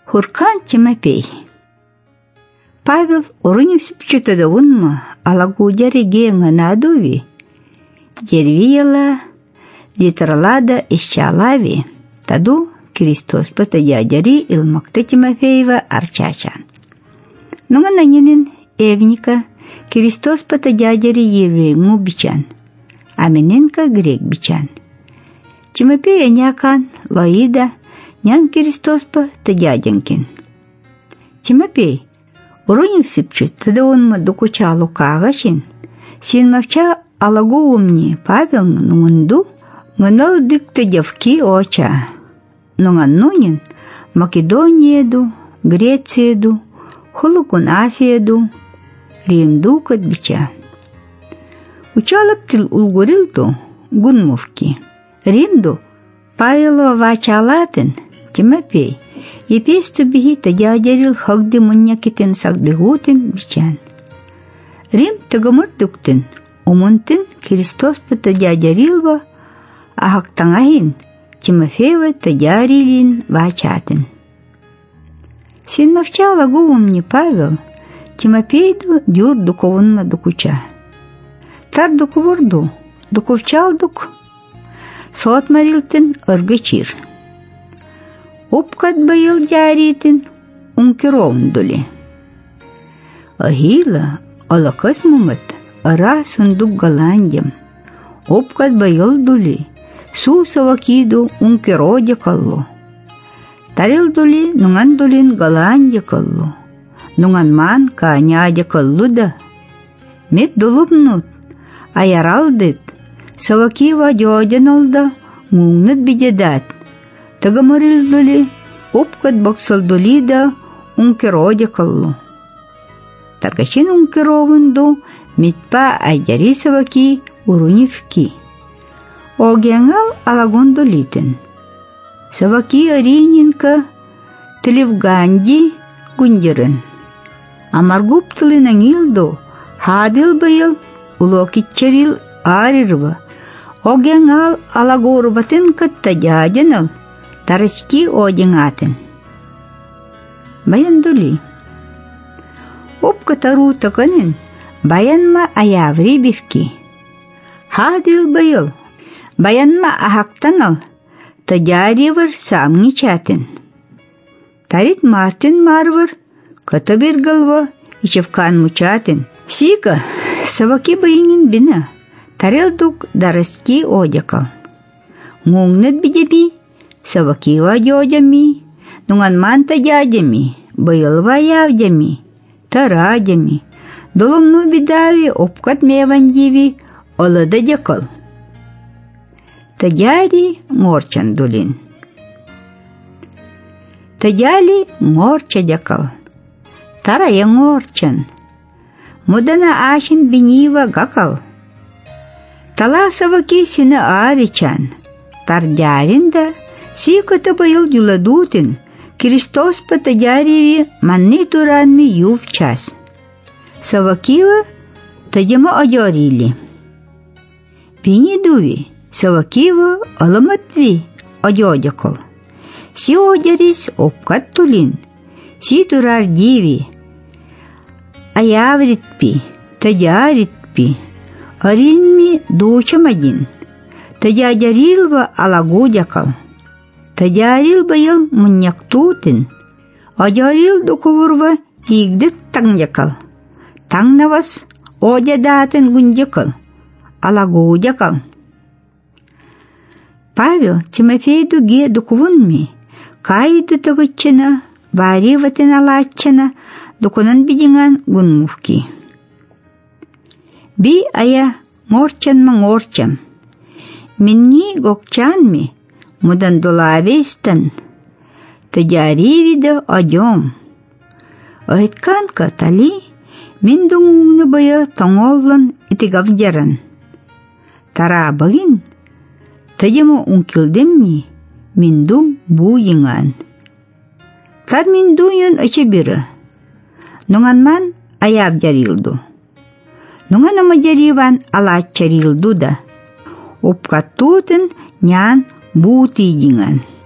Хуркан Тимофей. Павел урыневсипчутадавунма алагудяреге нганадуви, дервияла, литралада исчалави, таду Христос патадядяри илмакта Тимофеева арчачан. Нунгананинин Евника Христос патадядяри евреему бичан, амененка грек бичан. Тимофея някан лаида нян Христос патадядянкин. Тимофей урыневсипчут тадавунма докучалу кагашин, синмавча алагуумни Павел нунду ngânăl dictă девки оча, нунганнунин Македониеду, Грециеду, Холукун Асиеду, Римду катбича. Учалаптил улгурилту гунмовки. Римду Павелова вачалатын Тимофей, епесту биги тадядярил хагды муньякитин сагдыгутин бичан. Рим тагамырдуктин, умунтин Христос патадядярилва, ахактангахин Тимофеева тадярилин вачатын. Синмавча лагуумни Павел Тимофейду дюр дуковунма докуча. Цар дуковурду, дуковчалдук, сотмарилтин ыргачир. Опкат байыл дяритин ункировндули. Ахила алакас мумат ара сундук галандям. Опкат байыл дули су савакиду ункироде каллу. Тарил дули нунган дулин галанде каллу. Нунган ман кааняде каллу да. Мет дулубнут аяралдыт. Савакива дёден олда муңнат бидедат. Тагамарил дули опкат баксал дули да ункироде каллу. Таргачин ункировунду митпа айдяри саваки урунивки. Огенгал алагондолитен. Саваки арининка тливганди гундерен. Амаргуптылы нангилдо хадил байыл улокитчерил арирва. Огенгал алагорватын каттадяденал тараски одингатен. Баяндули. Опкатару таканин баянма аяври бивки. Хадил байыл баянма ахактанал тадяривар самни чатен. Тарит мартин марвар катабир галва ичевкан мучатен. Сика саваки байинин бина тарелдук дараски одякал. Ngungnet бидеби саваки вадёдями, нунганман тадядями, байылва явдями, тарадями, доломну бидави опкат мевандиви олада дякал. Тадяри ngorchan дулин. Тадяли ngorcha дякал. Тарая ngorchan. Мудана ашин бинива гакал. Тала саваки сина аричан. Тардяринда сиката байыл дюладутин. Христос патадяриви манни туранми ювчас. Савакива тадяма адярили. Бини дуви савакива аламатви адядякал. Си одярис опкат тулин. Си турар диви. Аявритпи, тадяритпи. Аринми дочамадин. Тадядярилва алагудякал. Тадярил байыл муньяктутин. Адярил доковурва игдет тангякал. Тангнавас одядатын гундякал. Алагудякал. Павел Тимофейду ге доковунми. Кайду тагыччана, вариватын алаччана, докунан бидинган гунмувки. Би ая ngorchanma ngorcham. Minni gokchanmi mudan dolавестан. Тадяривида адём. Айтканка тали min dungungna baya tongollan itigavjaran. Tara bagin tajamo unkildemni mindu buyingan. Tad mindu yun achibira. Nungan man ayav jarildu. Nungan ama jarivan ala charildu da. Upkatuten nyan buti jingan.